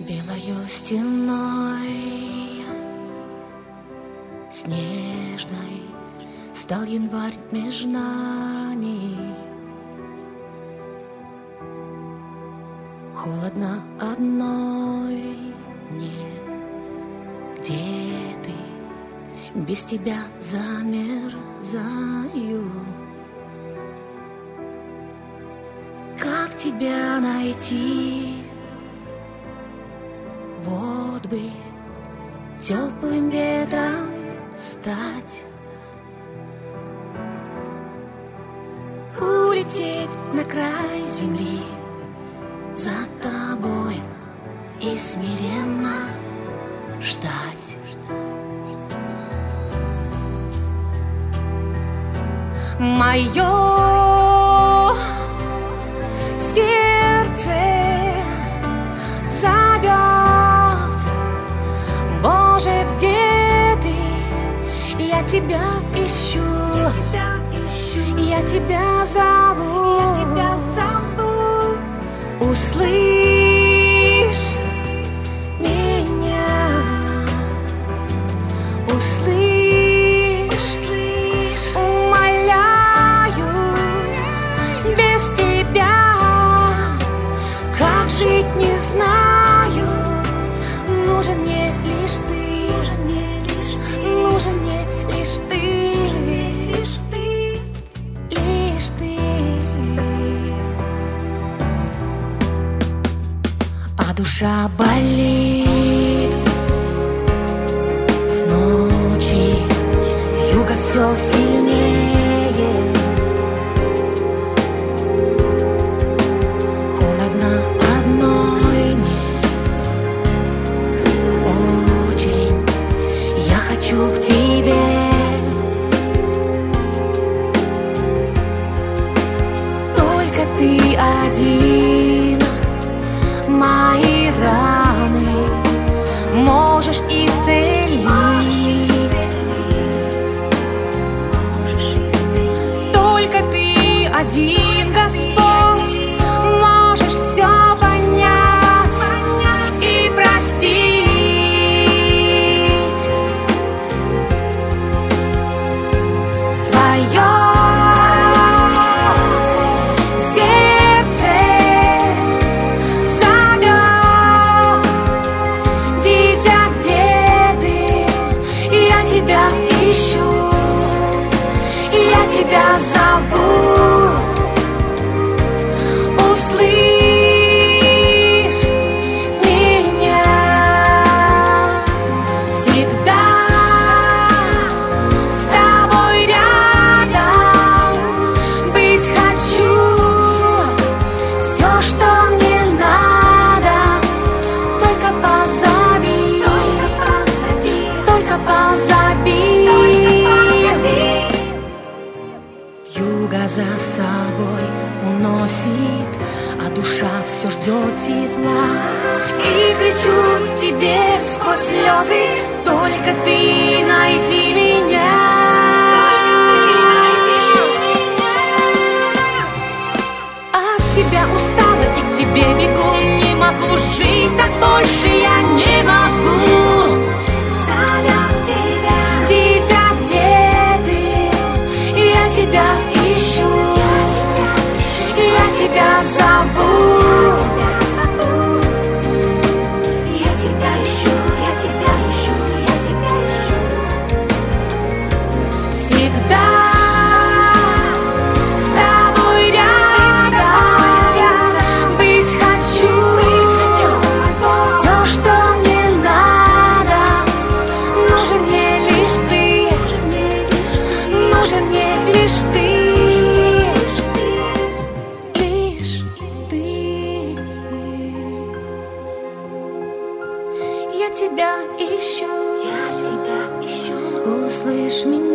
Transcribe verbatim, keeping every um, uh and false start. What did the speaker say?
Белою стеной снежной стал январь между нами. Холодно одной мне, где ты? Без тебя замерзаю. Как тебя найти? Вот бы теплым ветром стать, улететь на край земли за тобой и смиренно ждать. Мое сердце зовет: Боже, где ты? Я тебя ищу, я тебя, ищу. Я тебя зову, я тебя зову. Услышь меня, услышь, умоляю, без тебя как жить не знаю. Нужен мне лишь ты, нужен мне лишь ты, нужен мне лишь ты, лишь ты, лишь ты. А душа болит с ночи, вьюга все сильнее. Холодно одной мне очень, я хочу к тебе. Только ты один мои раны можешь исцелить. Только ты один, Господь, можешь все понять и простить. Твое сердце зовет: дитя, где ты? Я тебя ищу, я тебя зову. Услышь меня, всегда с тобой рядом быть хочу. Все, что мне надо, только позови, только позови. Вьюга за собой уносит, а душа все ждет тепла. И кричу тебе сквозь слезы: только ты найди меня. От себя устала и к тебе бегу. Не могу жить так больше, я не могу. Зовет тебя, дитя, где ты? Я тебя ищу, я тебя зову. Я тебя ищу, я тебя ищу, я тебя ищу. Всегда с тобой рядом быть хочу. Все, что мне надо, нужен мне лишь ты, нужен мне лишь ты. Я тебя ищу, я тебя ищу. Услышь меня.